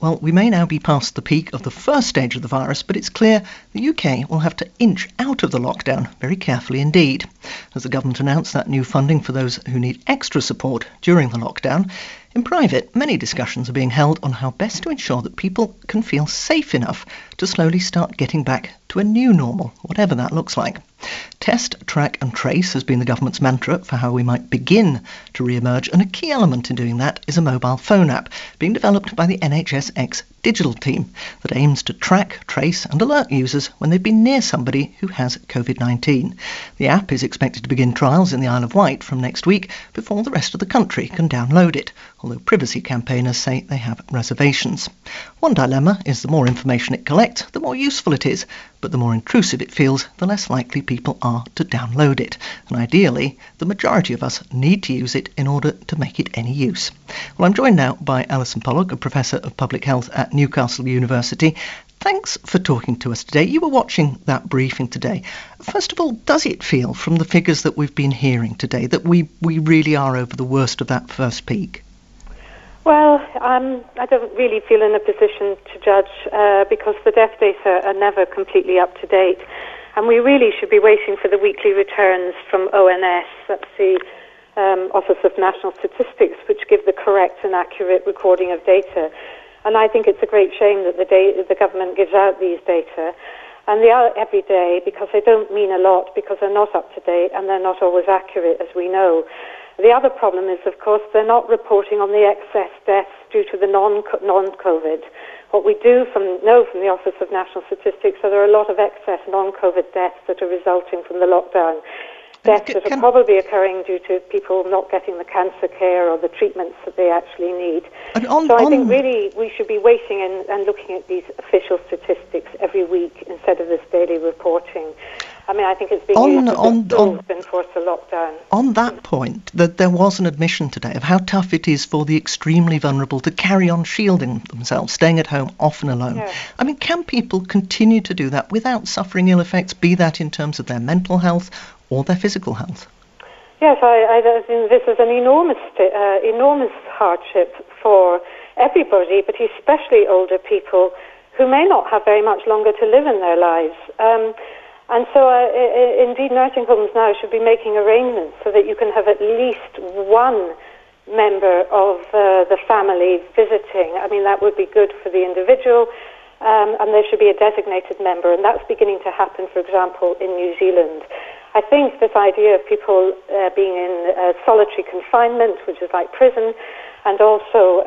Well, we may now be past the peak of the first stage of the virus, but it's clear the UK will have to inch out of the lockdown very carefully indeed. As the government announced that new funding for those who need extra support during the lockdown, in private, many discussions are being held on how best to ensure that people can feel safe enough to slowly start getting back to a new normal, whatever that looks like. Test, track and trace has been the government's mantra for how we might begin to re-emerge, and a key element in doing that is a mobile phone app being developed by the NHSX digital team that aims to track, trace and alert users when they've been near somebody who has COVID-19. The app is expected to begin trials in the Isle of Wight from next week before the rest of the country can download it, although privacy campaigners say they have reservations. One dilemma is the more information it collects, the more useful it is, but the more intrusive it feels, the less likely people are to download it. And ideally, the majority of us need to use it in order to make it any use. Well, I'm joined now by Alison Pollock, a Professor of Public Health at Newcastle University. Thanks for talking to us today. You were watching that briefing today. First of all, does it feel, from the figures that we've been hearing today, that we really are over the worst of that first peak? Well, I don't really feel in a position to judge because the death data are never completely up to date. And we really should be waiting for the weekly returns from ONS, that's the Office of National Statistics, which give the correct and accurate recording of data. And I think it's a great shame that the government gives out these data. And they are every day because they don't mean a lot because they're not up to date and they're not always accurate, as we know. The other problem is, of course, they're not reporting on the excess deaths due to the non-COVID. What we know from the Office of National Statistics are there are a lot of excess non-COVID deaths that are resulting from the lockdown. Deaths that are probably occurring due to people not getting the cancer care or the treatments that they actually need. So I think really we should be waiting and looking at these official statistics every week instead of this daily reporting. I mean, I think it's being used as a tool to enforce the lockdown. On that point, that there was an admission today of how tough it is for the extremely vulnerable to carry on shielding themselves, staying at home, often alone. Yeah. I mean, can people continue to do that without suffering ill effects, be that in terms of their mental health or their physical health? Yes, I think this is an enormous hardship for everybody, but especially older people who may not have very much longer to live in their lives. And so, indeed, nursing homes now should be making arrangements so that you can have at least one member of the family visiting. I mean, that would be good for the individual, and there should be a designated member, and that's beginning to happen, for example, in New Zealand. I think this idea of people being in solitary confinement, which is like prison, and also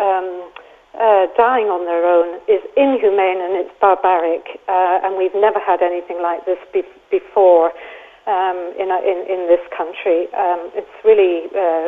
dying on their own is inhumane and it's barbaric, and we've never had anything like this before in this country. It's really,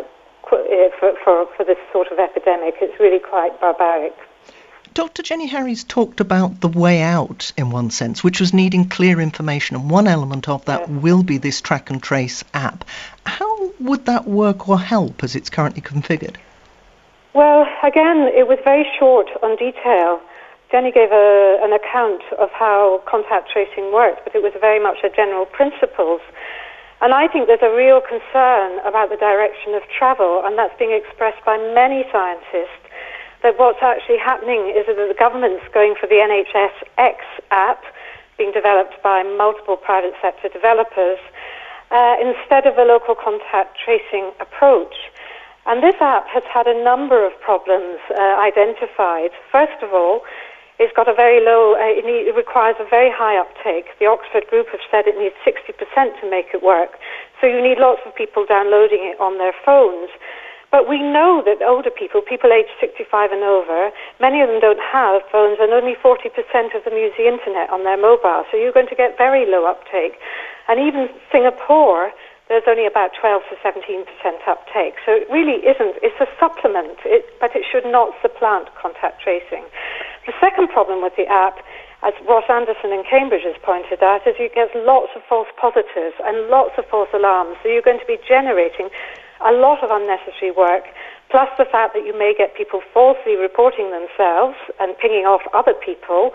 for this sort of epidemic, it's really quite barbaric. Dr. Jenny Harries talked about the way out, in one sense, which was needing clear information, and one element of that will be this track and trace app. How would that work or help as it's currently configured? Well, again, it was very short on detail. Jenny gave an account of how contact tracing worked, but it was very much a general principles. And I think there's a real concern about the direction of travel, and that's being expressed by many scientists, that what's actually happening is that the government's going for the NHSX app, being developed by multiple private sector developers, instead of a local contact tracing approach. And this app has had a number of problems identified. First of all, it's got a very low, it requires a very high uptake. The Oxford group have said it needs 60% to make it work. So you need lots of people downloading it on their phones. But we know that older people aged 65 and over, many of them don't have phones, and only 40% of them use the internet on their mobile. So you're going to get very low uptake. And even Singapore, there's only about 12 to 17% uptake. So it really isn't. It's a supplement, but it should not supplant contact tracing. The second problem with the app, as Ross Anderson in Cambridge has pointed out, is you get lots of false positives and lots of false alarms. So you're going to be generating a lot of unnecessary work, plus the fact that you may get people falsely reporting themselves and pinging off other people,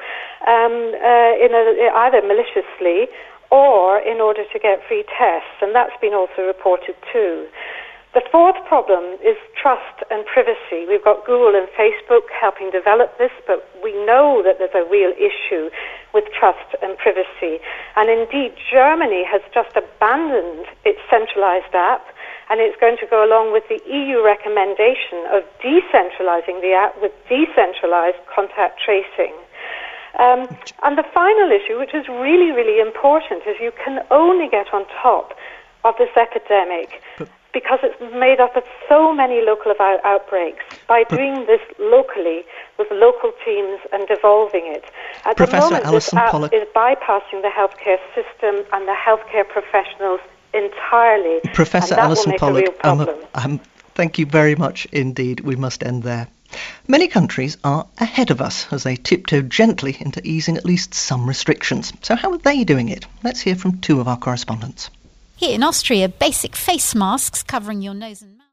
either maliciously or in order to get free tests, and that's been also reported too. The fourth problem is trust and privacy. We've got Google and Facebook helping develop this, but we know that there's a real issue with trust and privacy. And indeed, Germany has just abandoned its centralized app, and it's going to go along with the EU recommendation of decentralizing the app with decentralized contact tracing. And the final issue, which is really, really important, is you can only get on top of this epidemic because it's made up of so many local outbreaks by doing this locally with local teams and devolving it. At the moment, this app is bypassing the healthcare system and the healthcare professionals entirely. Professor and that Alison will make a real problem. Thank you very much indeed. We must end there. Many countries are ahead of us as they tiptoe gently into easing at least some restrictions. So how are they doing it? Let's hear from two of our correspondents. Here in Austria, basic face masks covering your nose and mouth.